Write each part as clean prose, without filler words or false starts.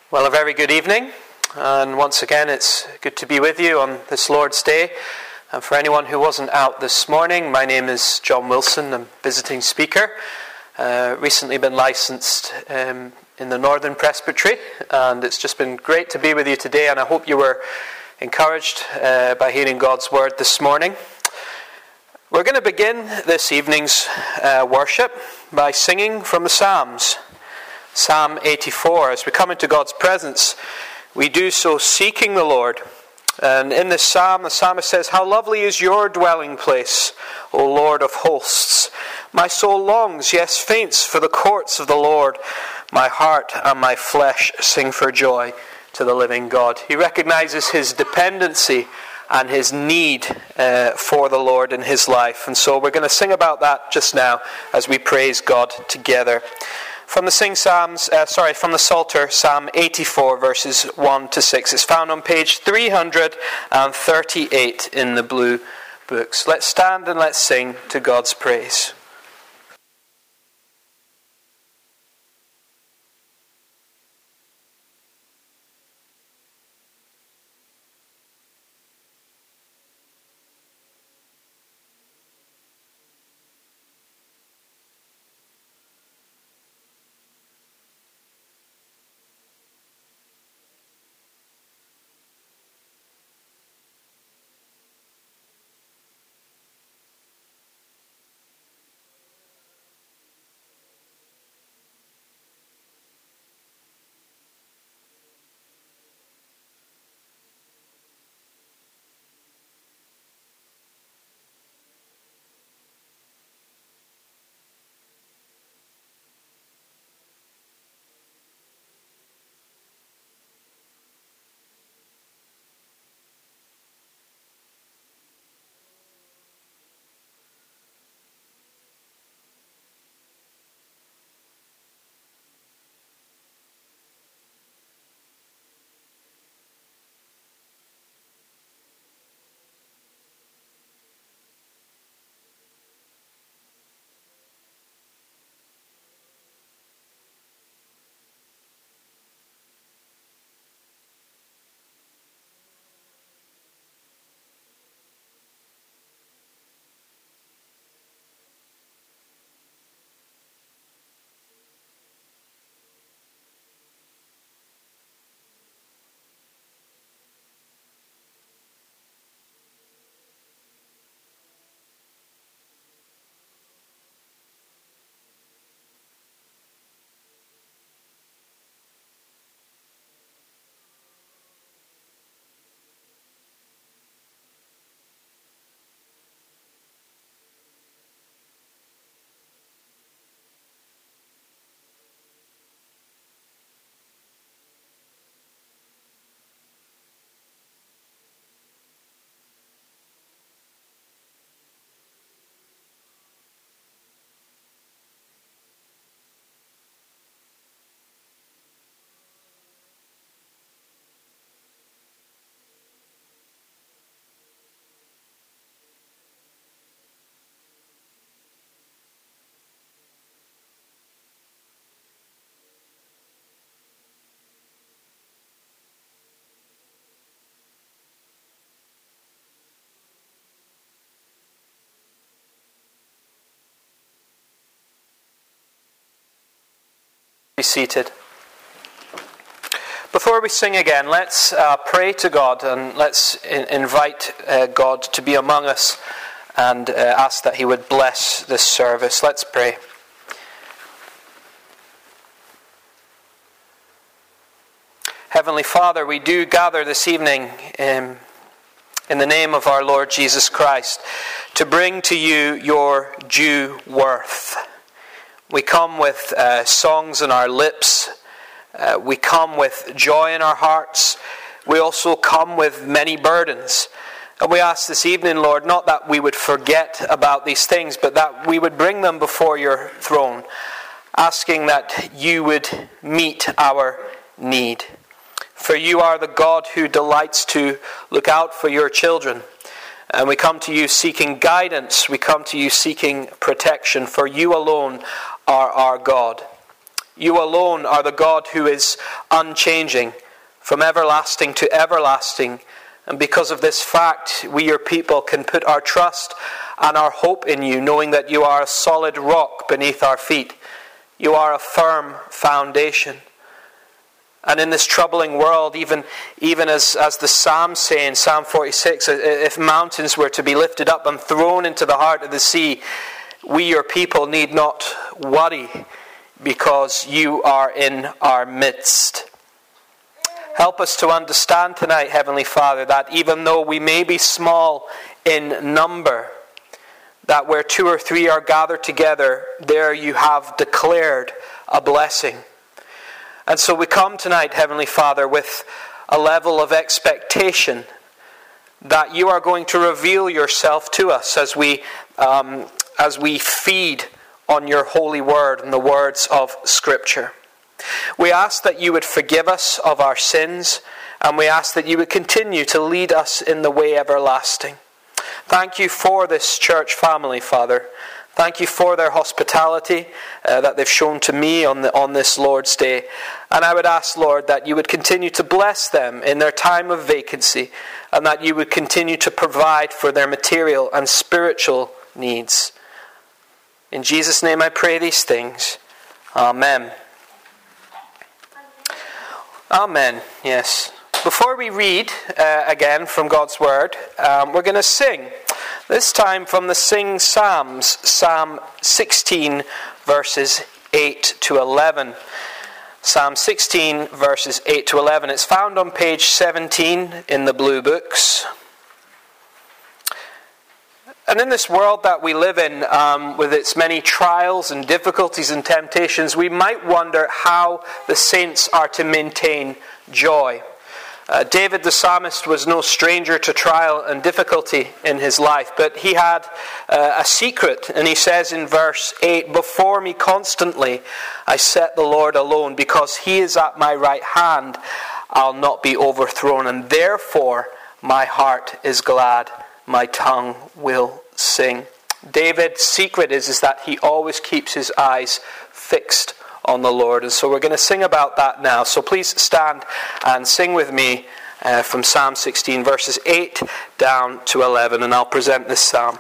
Well, a very good evening, and once again it's good to be with you on this Lord's Day. And for anyone who wasn't out this morning, my name is John Wilson. I'm visiting speaker. Recently been licensed in the Northern Presbytery, and it's just been great to be with you today, and I hope you were encouraged by hearing God's word this morning. We're going to begin this evening's worship by singing from the Psalms. Psalm 84. As we come into God's presence, we do so seeking the Lord. And in this psalm, the psalmist says, "How lovely is your dwelling place, O Lord of hosts. My soul longs, yes, faints for the courts of the Lord. My heart and my flesh sing for joy to the living God." He recognizes his dependency and his need for the Lord in his life. And so we're going to sing about that just now as we praise God together. From the Psalter, Psalm 84, verses 1 to 6. It's found on page 338 in the blue books. Let's stand and let's sing to God's praise. Be seated. Before we sing again, let's pray to God and let's invite God to be among us and ask that He would bless this service. Let's pray. Heavenly Father, we do gather this evening in the name of our Lord Jesus Christ to bring to you your due worth. We come with songs on our lips. We come with joy in our hearts. We also come with many burdens. And we ask this evening, Lord, not that we would forget about these things, but that we would bring them before your throne, asking that you would meet our need. For you are the God who delights to look out for your children. And we come to you seeking guidance. We come to you seeking protection. For you alone are our God. You alone are the God who is unchanging, from everlasting to everlasting. And because of this fact, we, your people, can put our trust and our hope in you, knowing that you are a solid rock beneath our feet. You are a firm foundation. And in this troubling world, even as the Psalms say in Psalm 46, if mountains were to be lifted up and thrown into the heart of the sea, we, your people, need not worry because you are in our midst. Help us to understand tonight, Heavenly Father, that even though we may be small in number, that where 2 or 3 are gathered together, there you have declared a blessing. And so we come tonight, Heavenly Father, with a level of expectation that you are going to reveal yourself to us as we feed on your holy word and the words of Scripture. We ask that you would forgive us of our sins, and we ask that you would continue to lead us in the way everlasting. Thank you for this church family, Father. Thank you for their hospitality that they've shown to me on this Lord's Day. And I would ask, Lord, that you would continue to bless them in their time of vacancy, and that you would continue to provide for their material and spiritual needs. In Jesus' name I pray these things. Amen. Amen. Yes. Before we read again from God's Word, we're going to sing. This time from the Sing Psalms, Psalm 16, verses 8 to 11. Psalm 16, verses 8 to 11. It's found on page 17 in the Blue Books. And in this world that we live in, with its many trials and difficulties and temptations, we might wonder how the saints are to maintain joy. David the psalmist was no stranger to trial and difficulty in his life, but he had a secret, and he says in verse 8, "Before me constantly I set the Lord alone, because he is at my right hand, I'll not be overthrown, and therefore my heart is glad, my tongue will sing." David's secret is that he always keeps his eyes fixed on the Lord. And so we're going to sing about that now. So please stand and sing with me from Psalm 16, verses 8 down to 11. And I'll present this psalm.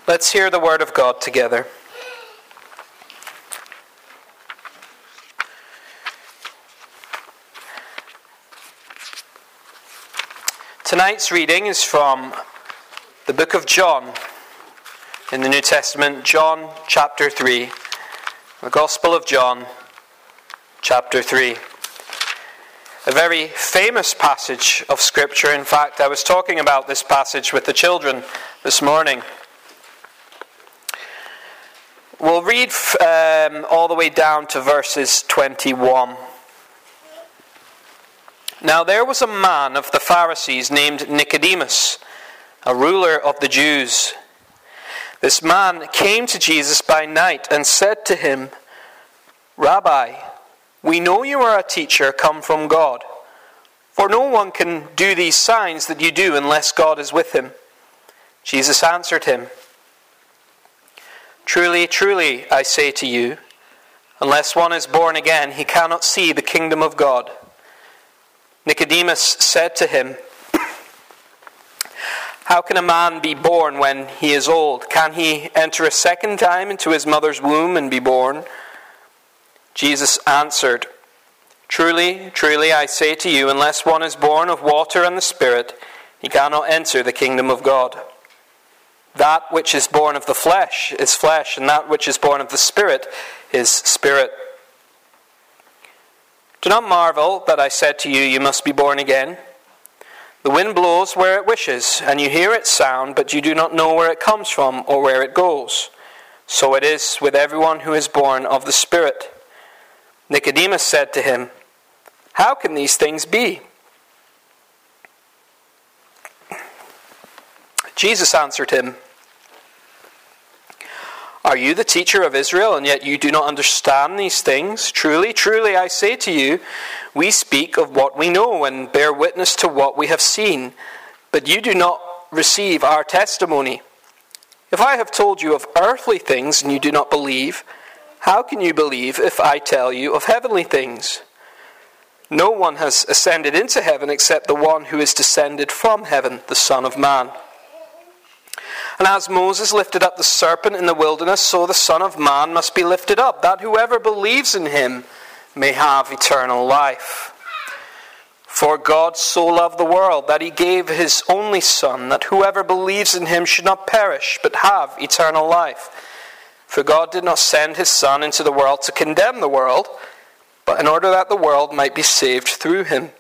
Let's hear the word of God together. Tonight's reading is from the book of John in the New Testament, John chapter 3. The Gospel of John chapter 3. A very famous passage of Scripture. In fact, I was talking about this passage with the children this morning. We'll read all the way down to verses 21. Now there was a man of the Pharisees named Nicodemus, a ruler of the Jews. This man came to Jesus by night and said to him, "Rabbi, we know you are a teacher come from God, for no one can do these signs that you do unless God is with him." Jesus answered him, "Truly, truly, I say to you, unless one is born again, he cannot see the kingdom of God." Nicodemus said to him, "How can a man be born when he is old? Can he enter a second time into his mother's womb and be born?" Jesus answered, "Truly, truly, I say to you, unless one is born of water and the Spirit, he cannot enter the kingdom of God. That which is born of the flesh is flesh, and that which is born of the Spirit is spirit. Do not marvel that I said to you, you must be born again. The wind blows where it wishes, and you hear its sound, but you do not know where it comes from or where it goes. So it is with everyone who is born of the Spirit." Nicodemus said to him, "How can these things be?" Jesus answered him, "Are you the teacher of Israel, and yet you do not understand these things? Truly, truly, I say to you, we speak of what we know and bear witness to what we have seen, but you do not receive our testimony. If I have told you of earthly things and you do not believe, how can you believe if I tell you of heavenly things? No one has ascended into heaven except the one who is descended from heaven, the Son of Man. And as Moses lifted up the serpent in the wilderness, so the Son of Man must be lifted up, that whoever believes in him may have eternal life. For God so loved the world that he gave his only Son, that whoever believes in him should not perish, but have eternal life. For God did not send his Son into the world to condemn the world, but in order that the world might be saved through him.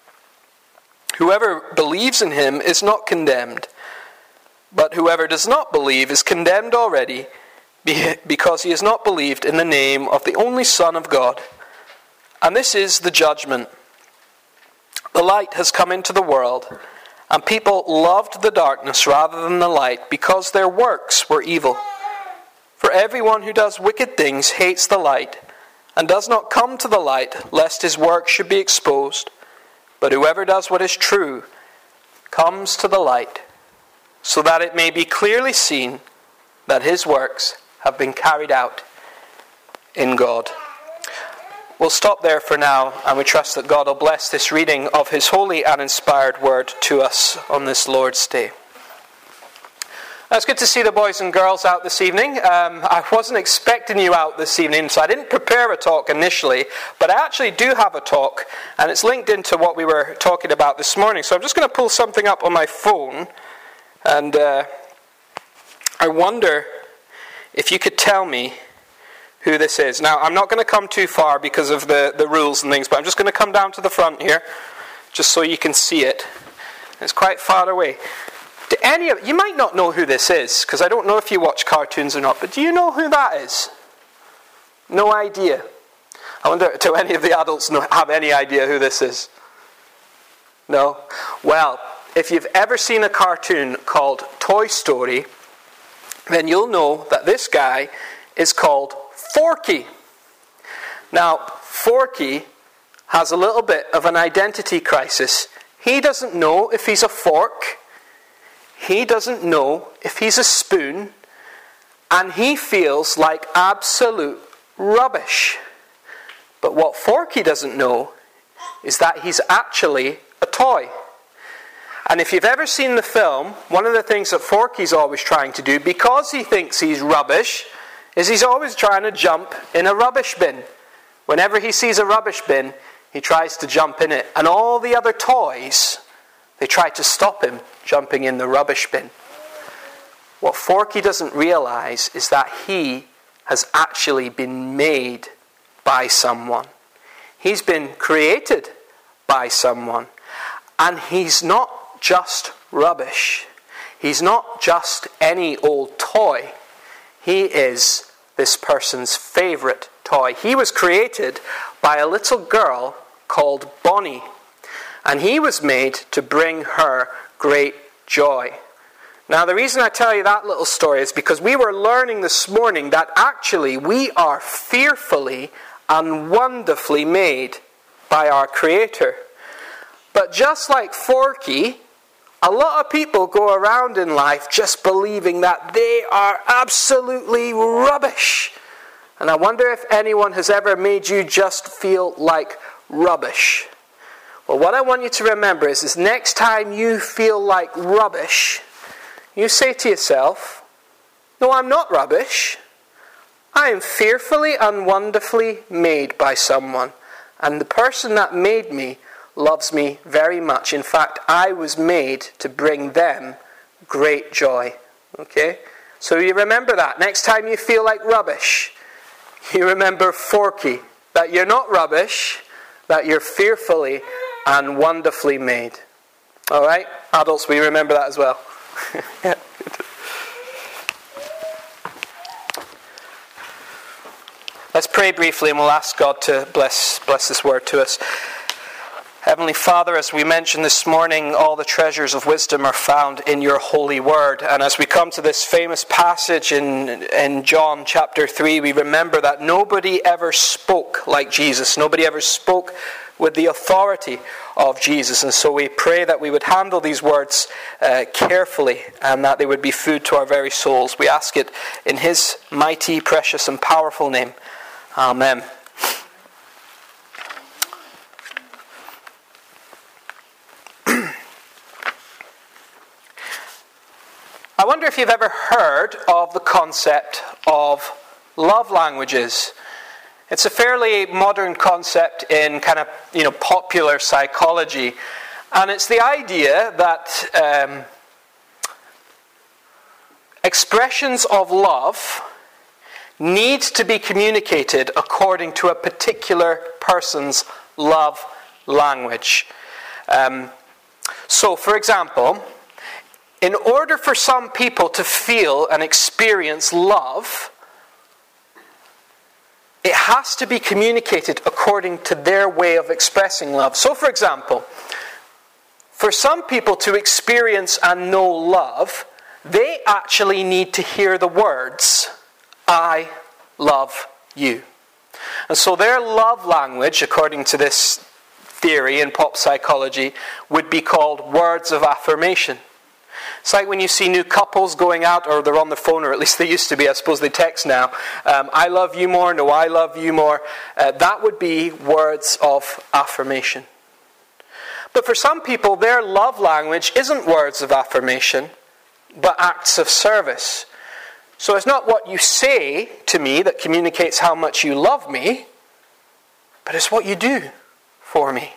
Whoever believes in him is not condemned, but whoever does not believe is condemned already, because he has not believed in the name of the only Son of God. And this is the judgment. The light has come into the world, and people loved the darkness rather than the light, because their works were evil. For everyone who does wicked things hates the light, and does not come to the light, lest his work should be exposed. But whoever does what is true comes to the light, so that it may be clearly seen that his works have been carried out in God." We'll stop there for now, and we trust that God will bless this reading of his holy and inspired word to us on this Lord's Day. It's good to see the boys and girls out this evening. I wasn't expecting you out this evening, so I didn't prepare a talk initially, but I actually do have a talk, and it's linked into what we were talking about this morning. So I'm just going to pull something up on my phone, and I wonder if you could tell me who this is. Now, I'm not going to come too far because of the rules and things, but I'm just going to come down to the front here, just so you can see it. It's quite far away. You might not know who this is, because I don't know if you watch cartoons or not, but do you know who that is? No idea. I wonder, do any of the adults have any idea who this is? No? Well, if you've ever seen a cartoon called Toy Story, then you'll know that this guy is called Forky. Now, Forky has a little bit of an identity crisis. He doesn't know if he's a fork. He doesn't know if he's a spoon. And he feels like absolute rubbish. But what Forky doesn't know is that he's actually a toy. And if you've ever seen the film, one of the things that Forky's always trying to do, because he thinks he's rubbish, is he's always trying to jump in a rubbish bin. Whenever he sees a rubbish bin, he tries to jump in it. And all the other toys, they try to stop him jumping in the rubbish bin. What Forky doesn't realize is that he has actually been made by someone. He's been created by someone. And he's not just rubbish. He's not just any old toy. He is this person's favourite toy. He was created by a little girl called Bonnie. And he was made to bring her great joy. Now, the reason I tell you that little story is because we were learning this morning that actually we are fearfully and wonderfully made by our Creator. But just like Forky, a lot of people go around in life just believing that they are absolutely rubbish. And I wonder if anyone has ever made you just feel like rubbish. Well, what I want you to remember is next time you feel like rubbish, you say to yourself, no, I'm not rubbish. I am fearfully and wonderfully made by someone. And the person that made me loves me very much. In fact, I was made to bring them great joy. Okay? So you remember that. Next time you feel like rubbish, you remember Forky. That you're not rubbish, that you're fearfully and wonderfully made. Alright? Adults, we remember that as well. Yeah. Let's pray briefly and we'll ask God to bless this word to us. Heavenly Father, as we mentioned this morning, all the treasures of wisdom are found in your holy word. And as we come to this famous passage in John chapter 3, we remember that nobody ever spoke like Jesus. Nobody ever spoke with the authority of Jesus. And so we pray that we would handle these words carefully and that they would be food to our very souls. We ask it in his mighty, precious and powerful name. Amen. I wonder if you've ever heard of the concept of love languages. It's a fairly modern concept in kind of, popular psychology. And it's the idea that expressions of love need to be communicated according to a particular person's love language. So, for example, in order for some people to feel and experience love, it has to be communicated according to their way of expressing love. So, for example, for some people to experience and know love, they actually need to hear the words, I love you. And so their love language, according to this theory in pop psychology, would be called words of affirmation. It's like when you see new couples going out, or they're on the phone, or at least they used to be, I suppose they text now, I love you more, no, I love you more. That would be words of affirmation. But for some people, their love language isn't words of affirmation, but acts of service. So it's not what you say to me that communicates how much you love me, but it's what you do for me.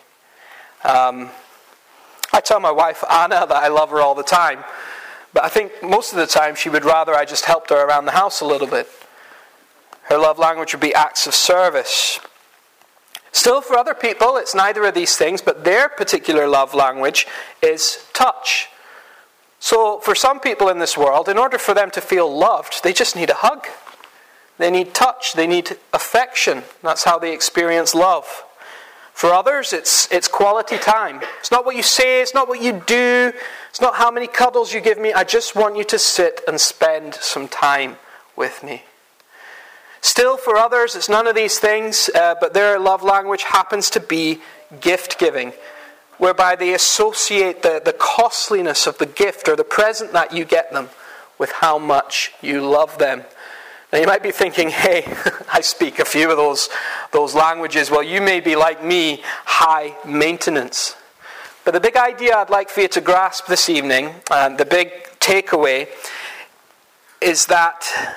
I tell my wife, Anna, that I love her all the time. But I think most of the time she would rather I just helped her around the house a little bit. Her love language would be acts of service. Still, for other people, it's neither of these things, but their particular love language is touch. So for some people in this world, in order for them to feel loved, they just need a hug. They need touch. They need affection. That's how they experience love. For others, it's quality time. It's not what you say, it's not what you do, it's not how many cuddles you give me. I just want you to sit and spend some time with me. Still, for others, it's none of these things, but their love language happens to be gift-giving, whereby they associate the costliness of the gift or the present that you get them with how much you love them. Now you might be thinking, hey, I speak a few of those languages. Well, you may be like me, high maintenance. But the big idea I'd like for you to grasp this evening, and the big takeaway, is that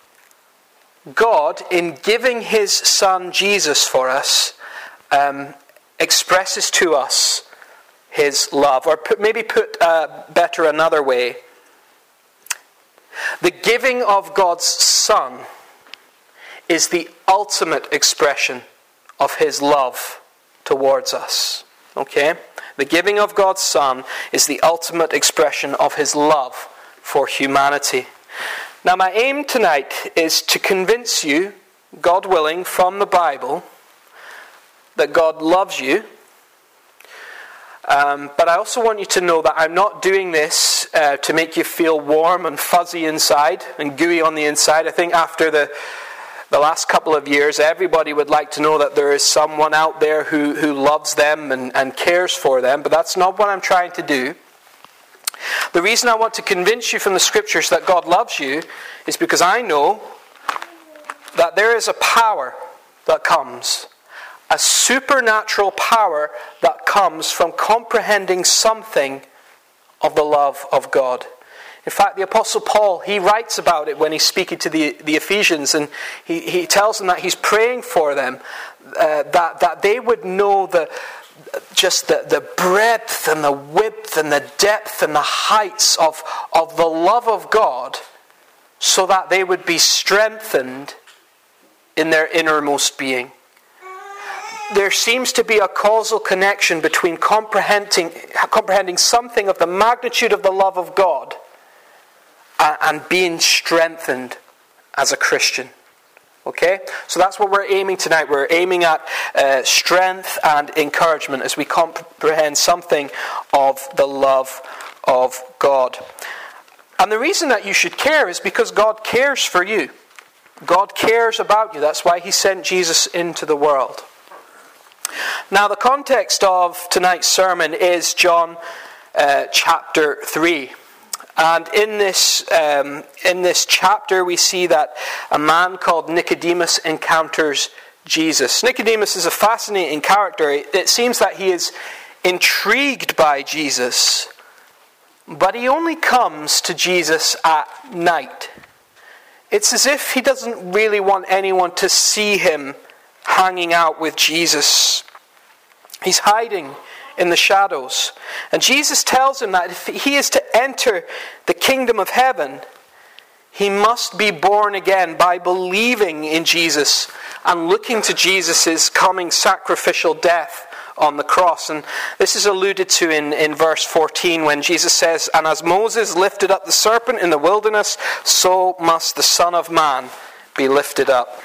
God, in giving his Son Jesus for us, expresses to us his love. Or maybe put better another way, the giving of God's Son is the ultimate expression of his love towards us. Okay? The giving of God's Son is the ultimate expression of his love for humanity. Now, my aim tonight is to convince you, God willing, from the Bible, that God loves you. But I also want you to know that I'm not doing this to make you feel warm and fuzzy inside and gooey on the inside. I think after the last couple of years, everybody would like to know that there is someone out there who loves them and cares for them. But that's not what I'm trying to do. The reason I want to convince you from the Scriptures that God loves you is because I know that there is a power that comes, a supernatural power that comes from comprehending something of the love of God. In fact, the Apostle Paul, he writes about it when he's speaking to the Ephesians, and he tells them that he's praying for them, that they would know the breadth and the width and the depth and the heights of the love of God, so that they would be strengthened in their innermost being. There seems to be a causal connection between comprehending something of the magnitude of the love of God and being strengthened as a Christian. Okay? So that's what we're aiming tonight. We're aiming at strength and encouragement as we comprehend something of the love of God. And the reason that you should care is because God cares for you. God cares about you. That's why he sent Jesus into the world. Now, the context of tonight's sermon is John chapter 3. And in this chapter, we see that a man called Nicodemus encounters Jesus. Nicodemus is a fascinating character. It seems that he is intrigued by Jesus, but he only comes to Jesus at night. It's as if he doesn't really want anyone to see him hanging out with Jesus. He's hiding in the shadows. And Jesus tells him that if he is to enter the kingdom of heaven, he must be born again by believing in Jesus and looking to Jesus' coming sacrificial death on the cross. And this is alluded to in verse 14 when Jesus says, "And as Moses lifted up the serpent in the wilderness, so must the Son of Man be lifted up."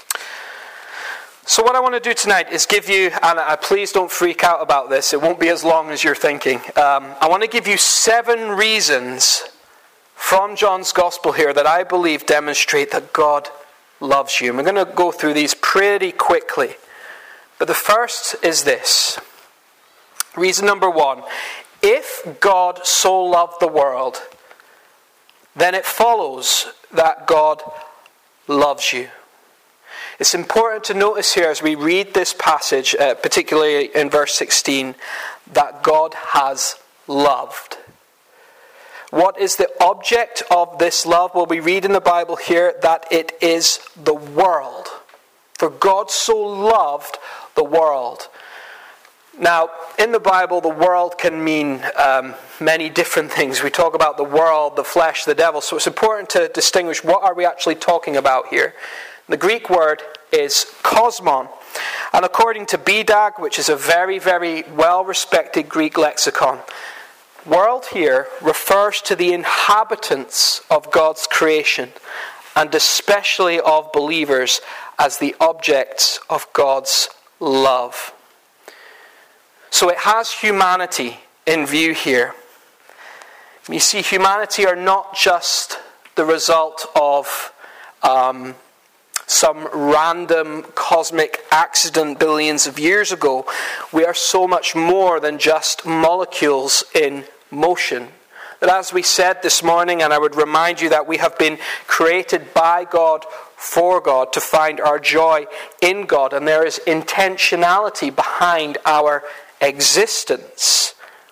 So what I want to do tonight is give you, and please don't freak out about this, it won't be as long as you're thinking. I want to give you 7 reasons from John's Gospel here that I believe demonstrate that God loves you. And we're going to go through these pretty quickly. But the first is this. Reason number 1. If God so loved the world, then it follows that God loves you. It's important to notice here as we read this passage, particularly in verse 16, that God has loved. What is the object of this love? Well, we read in the Bible here that it is the world. For God so loved the world. Now, in the Bible, the world can mean many different things. We talk about the world, the flesh, the devil. So it's important to distinguish what are we actually talking about here. The Greek word is kosmon. And according to BDAG, which is a very, very well-respected Greek lexicon, world here refers to the inhabitants of God's creation, and especially of believers as the objects of God's love. So it has humanity in view here. You see, humanity are not just the result of some random cosmic accident billions of years ago. We are so much more than just molecules in motion. That, as we said this morning, and I would remind you that we have been created by God for God to find our joy in God, and there is intentionality behind our existence.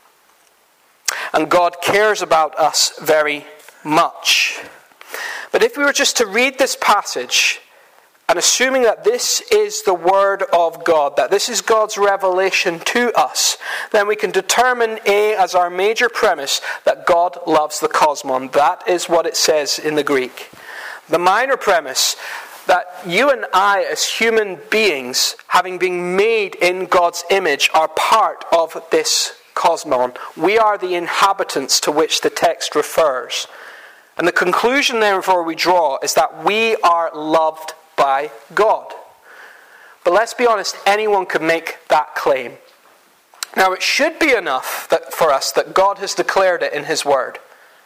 and God cares about us very much. But if we were just to read this passage, and assuming that this is the Word of God, that this is God's revelation to us, then we can determine as our major premise that God loves the cosmon. That is what it says in the Greek. The minor premise, that you and I as human beings, having been made in God's image, are part of this cosmon. We are the inhabitants to which the text refers. And the conclusion therefore we draw is that we are loved by God. But let's be honest, anyone could make that claim. Now it should be enough for us that God has declared it in His Word.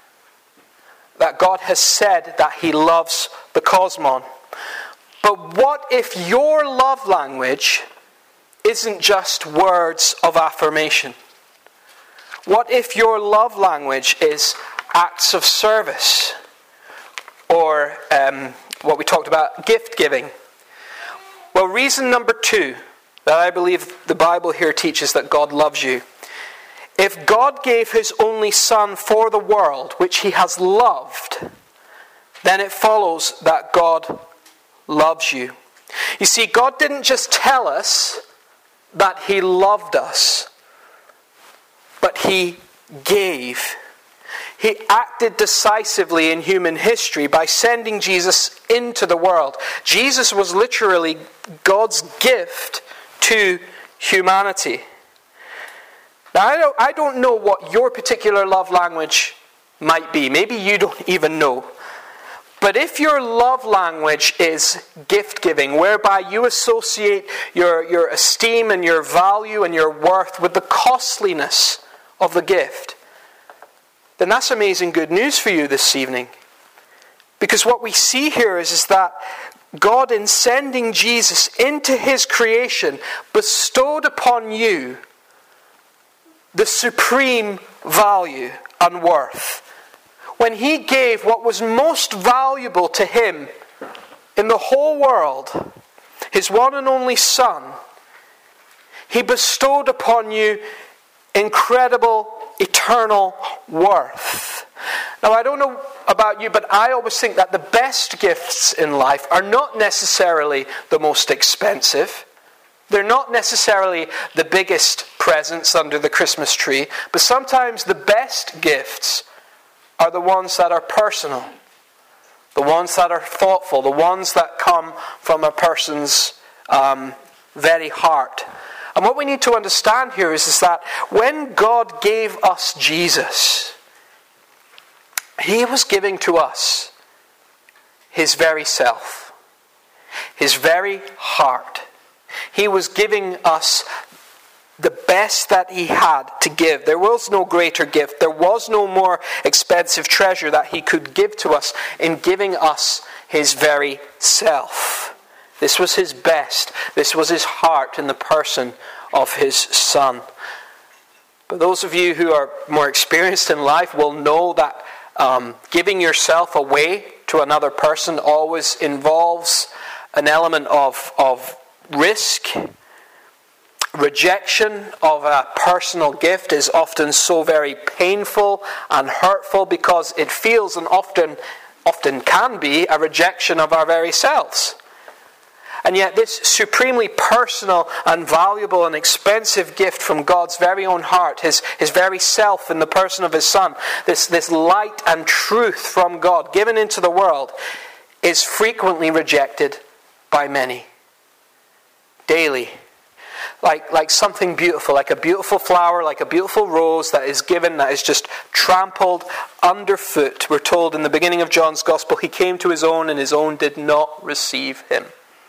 That God has said that He loves the cosmon. But what if your love language isn't just words of affirmation? What if your love language is acts of service? Or what we talked about, gift giving. Well, reason number 2 that I believe the Bible here teaches that God loves you. If God gave His only Son for the world, which He has loved, then it follows that God loves you. You see, God didn't just tell us that He loved us, but He gave. He acted decisively in human history by sending Jesus into the world. Jesus was literally God's gift to humanity. Now, I don't know what your particular love language might be. Maybe you don't even know. But if your love language is gift giving, whereby you associate your esteem and your value and your worth with the costliness of the gift, then that's amazing good news for you this evening. Because what we see here is that God, in sending Jesus into His creation, bestowed upon you the supreme value and worth. When He gave what was most valuable to Him in the whole world, His one and only Son, He bestowed upon you incredible eternal worth. Now, I don't know about you, but I always think that the best gifts in life are not necessarily the most expensive. They're not necessarily the biggest presents under the Christmas tree, but sometimes the best gifts are the ones that are personal, the ones that are thoughtful, the ones that come from a person's very heart. And what we need to understand here is that when God gave us Jesus, He was giving to us His very self, His very heart. He was giving us the best that He had to give. There was no greater gift. There was no more expensive treasure that He could give to us in giving us His very self. This was His best. This was His heart in the person of His Son. But those of you who are more experienced in life will know that giving yourself away to another person always involves an element of risk. Rejection of a personal gift is often so very painful and hurtful because it feels and often can be a rejection of our very selves. And yet this supremely personal and valuable and expensive gift from God's very own heart, His very self in the person of His Son, this light and truth from God given into the world, is frequently rejected by many. Daily. Like something beautiful, like a beautiful flower, like a beautiful rose that is given, that is just trampled underfoot. We're told in the beginning of John's Gospel, He came to His own and His own did not receive Him.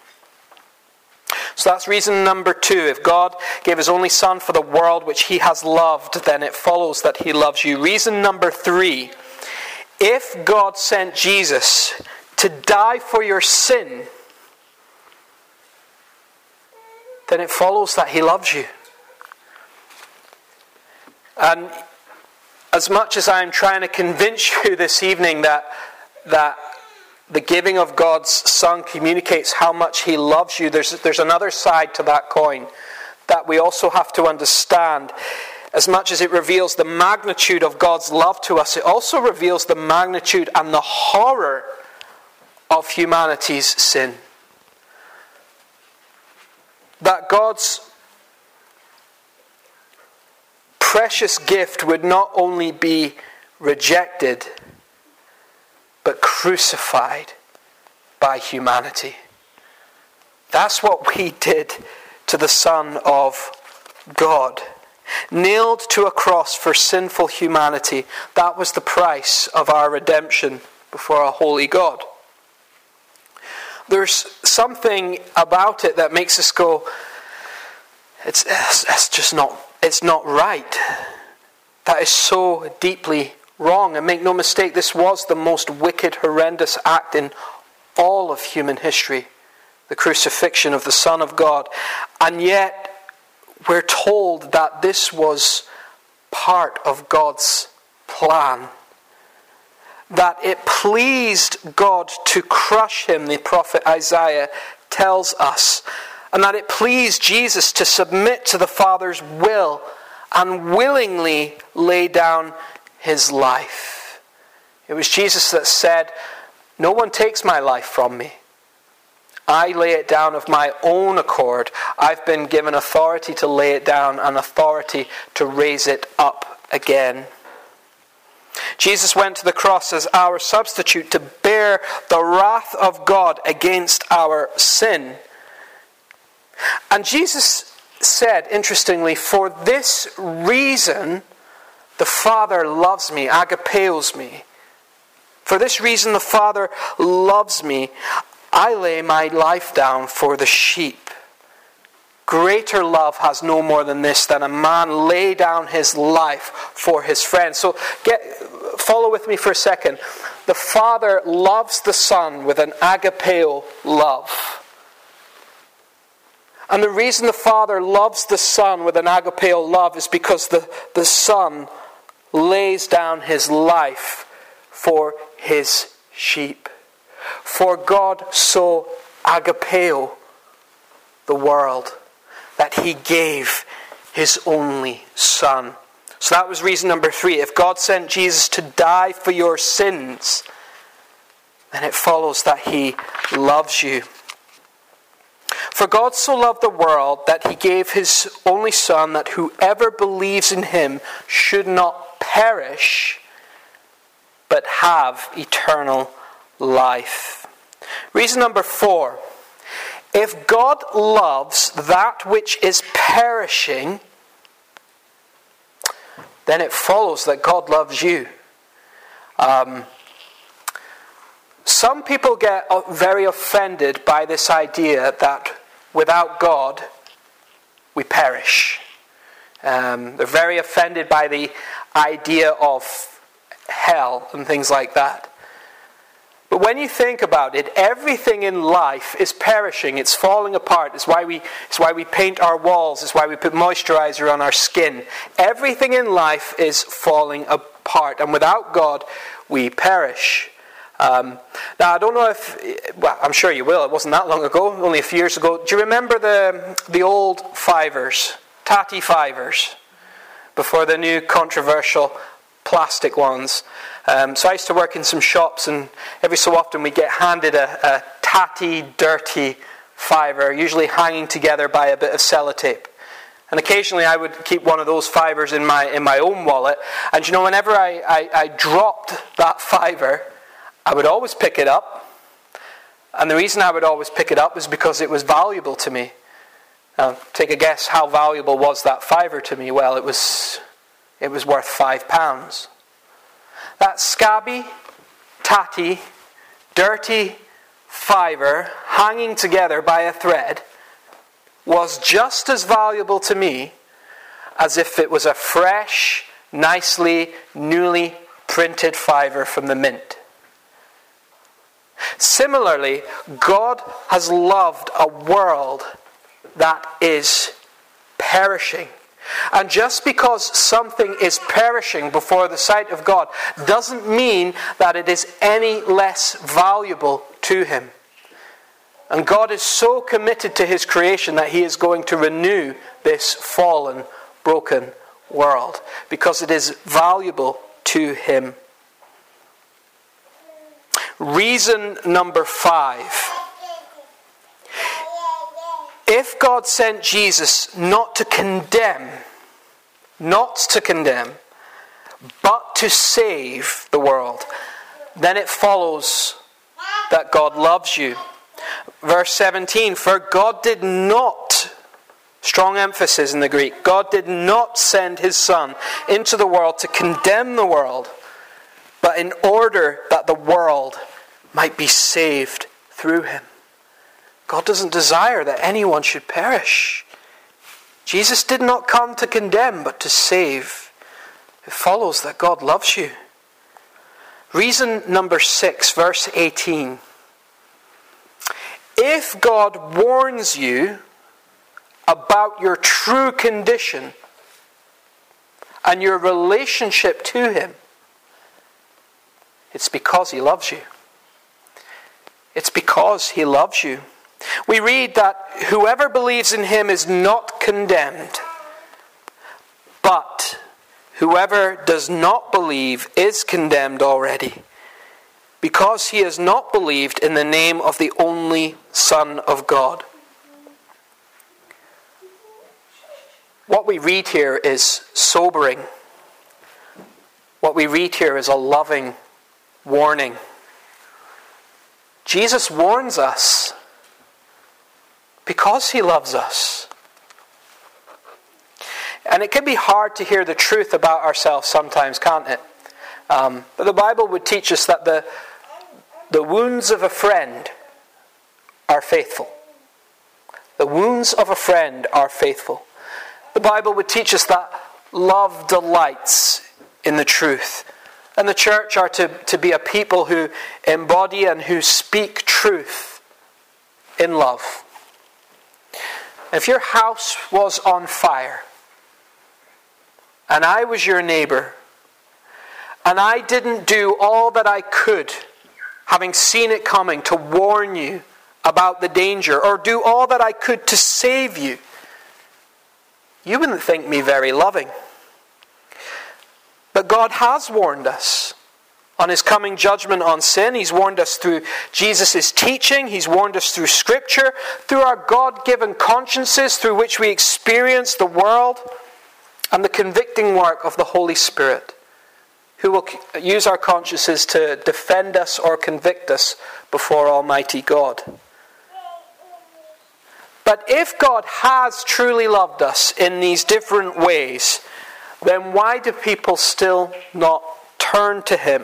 So that's reason number 2. If God gave His only Son for the world which He has loved, then it follows that He loves you. Reason number 3. If God sent Jesus to die for your sin, then it follows that He loves you. And as much as I'm trying to convince you this evening that the giving of God's Son communicates how much He loves you, there's another side to that coin that we also have to understand. as much as it reveals the magnitude of God's love to us, it also reveals the magnitude and the horror of humanity's sin. That God's precious gift would not only be rejected, but crucified by humanity. That's what we did to the Son of God. Nailed to a cross for sinful humanity. That was the price of our redemption before a holy God. There's something about it that makes us go, it's not right. That is so deeply wrong. And make no mistake, this was the most wicked, horrendous act in all of human history. The crucifixion of the Son of God. And yet, we're told that this was part of God's plan. That it pleased God to crush him, the prophet Isaiah tells us. And that it pleased Jesus to submit to the Father's will and willingly lay down his life. It was Jesus that said, "No one takes my life from me. I lay it down of my own accord. I've been given authority to lay it down and authority to raise it up again." Jesus went to the cross as our substitute to bear the wrath of God against our sin. And Jesus said, interestingly, "For this reason the Father loves me," agapeos me. "For this reason the Father loves me. I lay my life down for the sheep. Greater love has no more than this, than a man lay down his life for his friends." So follow with me for a second. The Father loves the Son with an agapeo love. And the reason the Father loves the Son with an agapeo love is because the Son lays down his life for his sheep. For God so agapeo the world that he gave his only Son. So that was reason number 3. If God sent Jesus to die for your sins, then it follows that he loves you. For God so loved the world that he gave his only Son, that whoever believes in him should not perish, but have eternal life. Reason number 4. If God loves that which is perishing, then it follows that God loves you. Some people get very offended by this idea that without God, we perish. They're very offended by the idea of hell and things like that. But when you think about it, everything in life is perishing. It's falling apart. It's why we paint our walls. It's why we put moisturizer on our skin. Everything in life is falling apart. And without God, we perish. Now, I don't know I'm sure you will. It wasn't that long ago, only a few years ago. Do you remember the old fivers, tatty fivers, before the new controversial plastic ones? So I used to work in some shops, and every so often we get handed a tatty, dirty fiver, usually hanging together by a bit of sellotape. And occasionally I would keep one of those fivers in my own wallet. And you know, whenever I dropped that fiver, I would always pick it up. And the reason I would always pick it up is because it was valuable to me. Now, take a guess, how valuable was that fiver to me? Well, it was worth £5. That scabby, tatty, dirty fiver hanging together by a thread was just as valuable to me as if it was a fresh, nicely, newly printed fiver from the mint. Similarly, God has loved a world that is perishing. And just because something is perishing before the sight of God doesn't mean that it is any less valuable to him. And God is so committed to his creation that he is going to renew this fallen, broken world because it is valuable to him. Reason number 5. If God sent Jesus not to condemn, but to save the world, then it follows that God loves you. Verse 17, for God did not, strong emphasis in the Greek, God did not send his Son into the world to condemn the world, but in order that the world might be saved through him. God doesn't desire that anyone should perish. Jesus did not come to condemn, but to save. It follows that God loves you. Reason number 6, verse 18. If God warns you about your true condition and your relationship to him, it's because he loves you. It's because he loves you. We read that whoever believes in him is not condemned, but whoever does not believe is condemned already, because he has not believed in the name of the only Son of God. What we read here is sobering. What we read here is a loving warning. Jesus warns us because he loves us. And it can be hard to hear the truth about ourselves sometimes, can't it? But the Bible would teach us that the wounds of a friend are faithful. The wounds of a friend are faithful. The Bible would teach us that love delights in the truth. And the church are to be a people who embody and who speak truth in love. If your house was on fire, and I was your neighbor, and I didn't do all that I could, having seen it coming, to warn you about the danger, or do all that I could to save you, you wouldn't think me very loving. But God has warned us on his coming judgment on sin. He's warned us through Jesus' teaching. He's warned us through Scripture, through our God-given consciences through which we experience the world, and the convicting work of the Holy Spirit, who will use our consciences to defend us or convict us before Almighty God. But if God has truly loved us in these different ways, then why do people still not turn to him?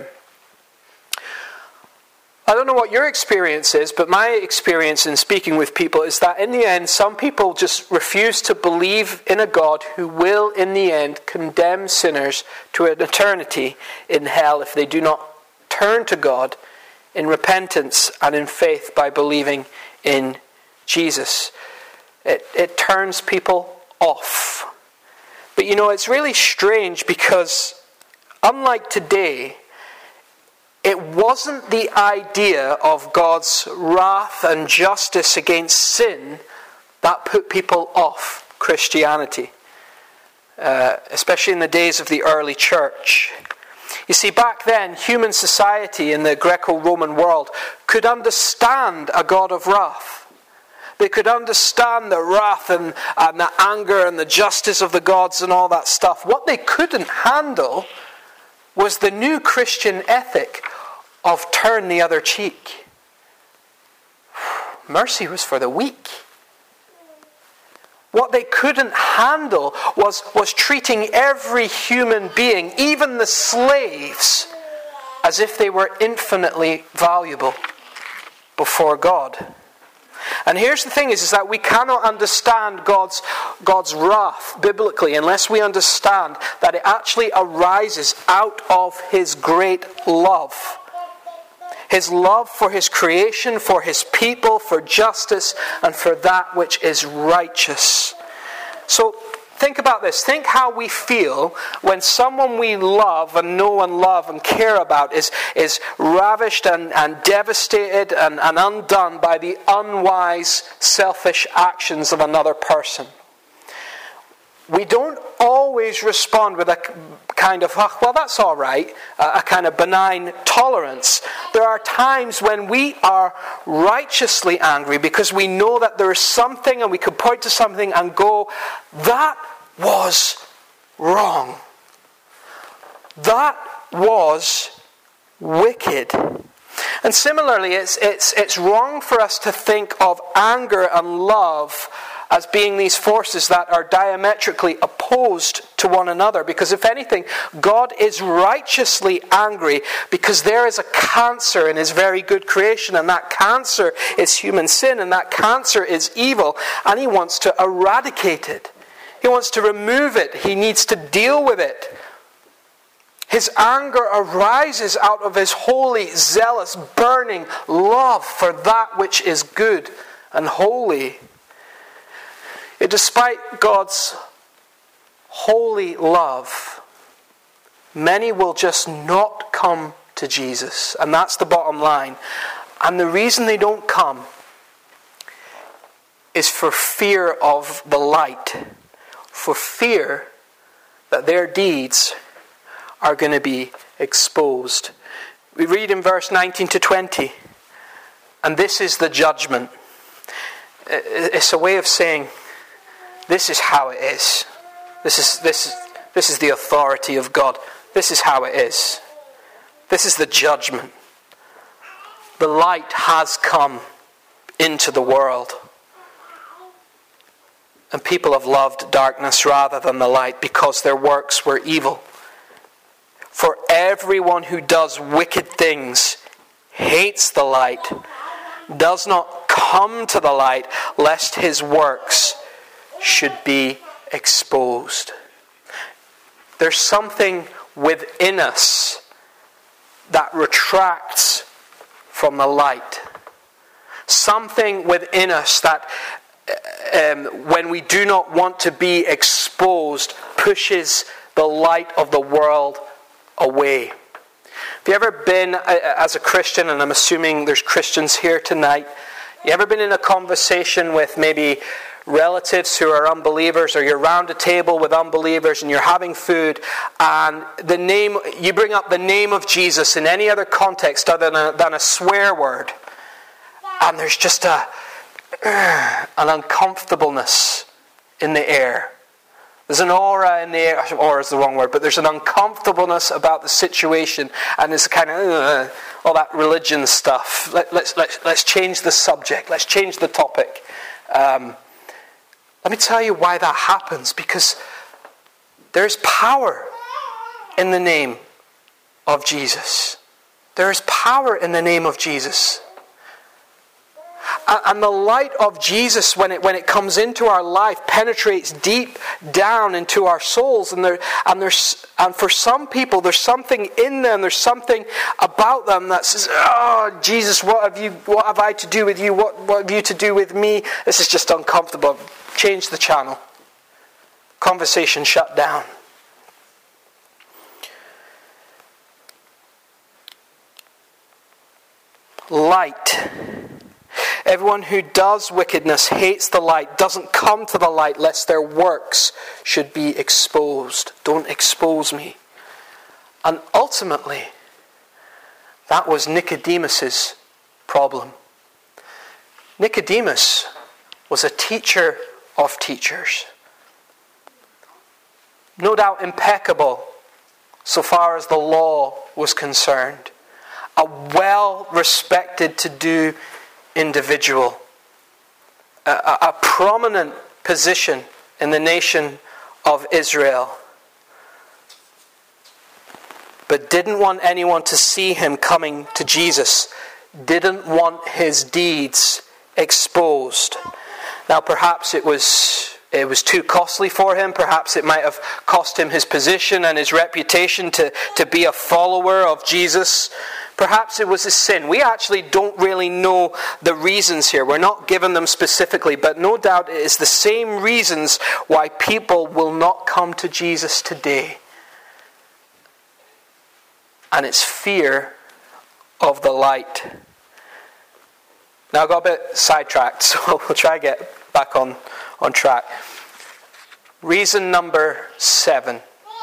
I don't know what your experience is, but my experience in speaking with people is that in the end, some people just refuse to believe in a God who will, in the end, condemn sinners to an eternity in hell if they do not turn to God in repentance and in faith by believing in Jesus. It turns people off. But you know, it's really strange because, unlike today, it wasn't the idea of God's wrath and justice against sin that put people off Christianity, especially in the days of the early church. You see, back then, human society in the Greco-Roman world could understand a God of wrath. They could understand the wrath and the anger and the justice of the gods and all that stuff. What they couldn't handle was the new Christian ethic of turn the other cheek. Mercy was for the weak. What they couldn't handle was treating every human being, even the slaves, as if they were infinitely valuable before God. And here's the thing is that we cannot understand God's wrath biblically unless we understand that it actually arises out of his great love. His love for his creation, for his people, for justice, and for that which is righteous. So think about this. Think how we feel when someone we love and know and love and care about is ravished and devastated and undone by the unwise, selfish actions of another person. We don't always respond with a kind of, oh, well, that's all right, a kind of benign tolerance. There are times when we are righteously angry because we know that there is something and we could point to something and go, that was wrong. That was wicked. And similarly, it's wrong for us to think of anger and love as being these forces that are diametrically opposed to one another. Because if anything, God is righteously angry because there is a cancer in his very good creation, and that cancer is human sin, and that cancer is evil, and he wants to eradicate it. He wants to remove it. He needs to deal with it. His anger arises out of his holy, zealous, burning love for that which is good and holy. Yet despite God's holy love, many will just not come to Jesus. And that's the bottom line. And the reason they don't come is for fear of the light. For fear that their deeds are going to be exposed. We read in verse 19 to 20, and this is the judgment. It's a way of saying, this is how it is. This is the authority of God. This is how it is. This is the judgment. The light has come into the world, and people have loved darkness rather than the light because their works were evil. For everyone who does wicked things hates the light, does not come to the light, lest his works should be exposed. There's something within us that retracts from the light. Something within us that, when we do not want to be exposed, pushes the light of the world away. Have you ever been, as a Christian, and I'm assuming there's Christians here tonight, you ever been in a conversation with maybe relatives who are unbelievers, or you're around a table with unbelievers and you're having food, and you bring up the name of Jesus in any other context other than a swear word, and there's just an uncomfortableness in the air. There's an aura in the air. Aura is the wrong word, but there's an uncomfortableness about the situation, and it's kind of all that religion stuff. Let's change the subject. Let's change the topic. Let me tell you why that happens. Because there's power in the name of Jesus. There is power in the name of Jesus. And the light of Jesus, when it comes into our life, penetrates deep down into our souls. And for some people, there's something in them, there's something about them that says, "Oh, Jesus, what have I to do with you? What have you to do with me? This is just uncomfortable. Change the channel." Conversation shut down. Light. Everyone who does wickedness hates the light, doesn't come to the light, lest their works should be exposed. Don't expose me. And ultimately, that was Nicodemus's problem. Nicodemus was a teacher of teachers. No doubt impeccable so far as the law was concerned. A well-respected to-do individual, a prominent position in the nation of Israel, but didn't want anyone to see him coming to Jesus, didn't want his deeds exposed. Now perhaps it was too costly for him. Perhaps it might have cost him his position and his reputation to be a follower of Jesus. Perhaps it was a sin. We actually don't really know the reasons here. We're not given them specifically, but no doubt it is the same reasons why people will not come to Jesus today. And it's fear of the light. Now I got a bit sidetracked, so we'll try to get back on track. Reason number 7.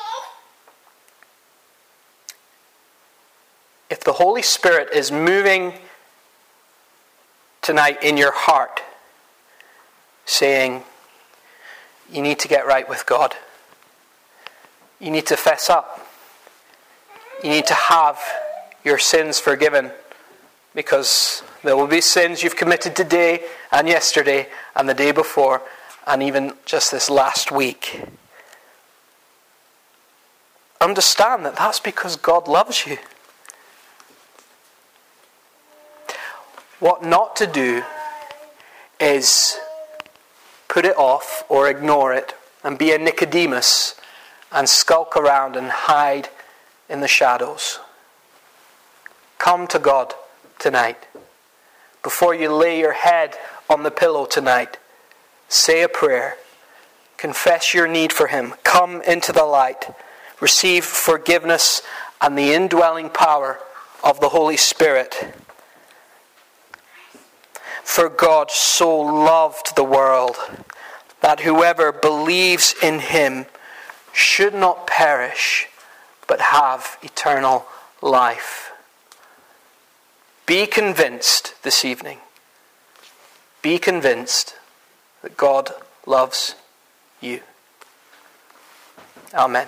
If the Holy Spirit is moving tonight in your heart, saying, you need to get right with God. You need to fess up. You need to have your sins forgiven, because there will be sins you've committed today and yesterday and the day before and even just this last week. Understand that that's because God loves you. What not to do is put it off or ignore it and be a Nicodemus and skulk around and hide in the shadows. Come to God tonight. Before you lay your head on the pillow tonight, say a prayer. Confess your need for Him. Come into the light. Receive forgiveness and the indwelling power of the Holy Spirit. For God so loved the world that whoever believes in Him should not perish, but have eternal life. Be convinced this evening. Be convinced that God loves you. Amen.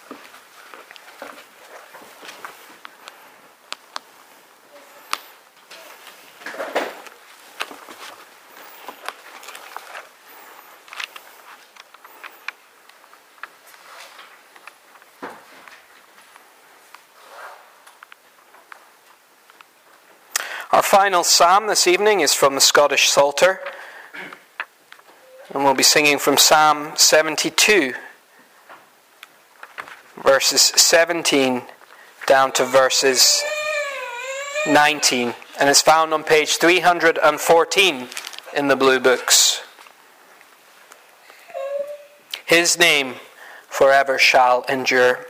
Our final psalm this evening is from the Scottish Psalter, and we'll be singing from Psalm 72, verses 17 down to verses 19, and it's found on page 314 in the Blue Books. His name forever shall endure.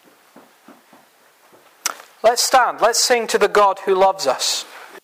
Let's stand, let's sing to the God who loves us.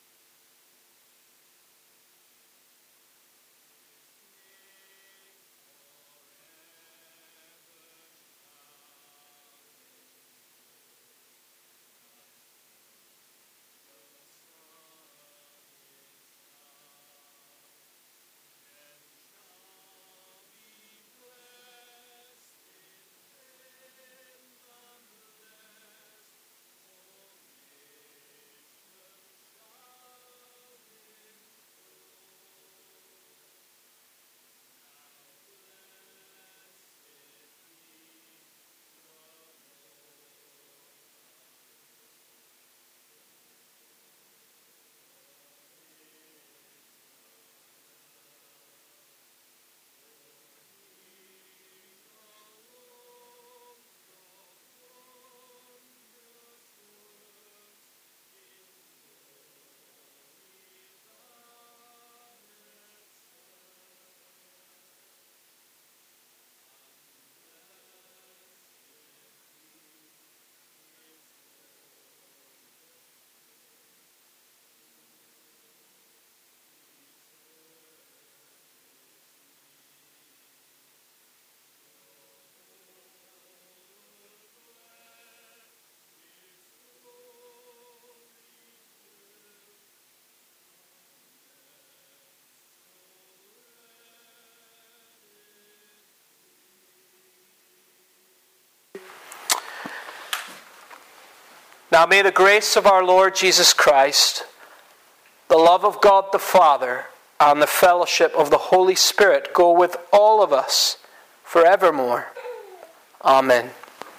Now may the grace of our Lord Jesus Christ, the love of God the Father, and the fellowship of the Holy Spirit go with all of us forevermore. Amen.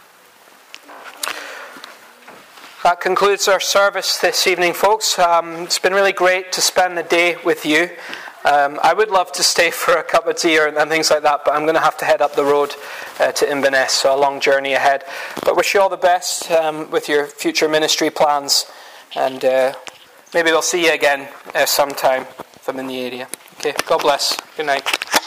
That concludes our service this evening, folks. It's been really great to spend the day with you. I would love to stay for a cup of tea and things like that, but I'm going to have to head up the road to Inverness, so a long journey ahead. But wish you all the best with your future ministry plans, and maybe we'll see you again sometime if I'm in the area. Okay, God bless. Good night.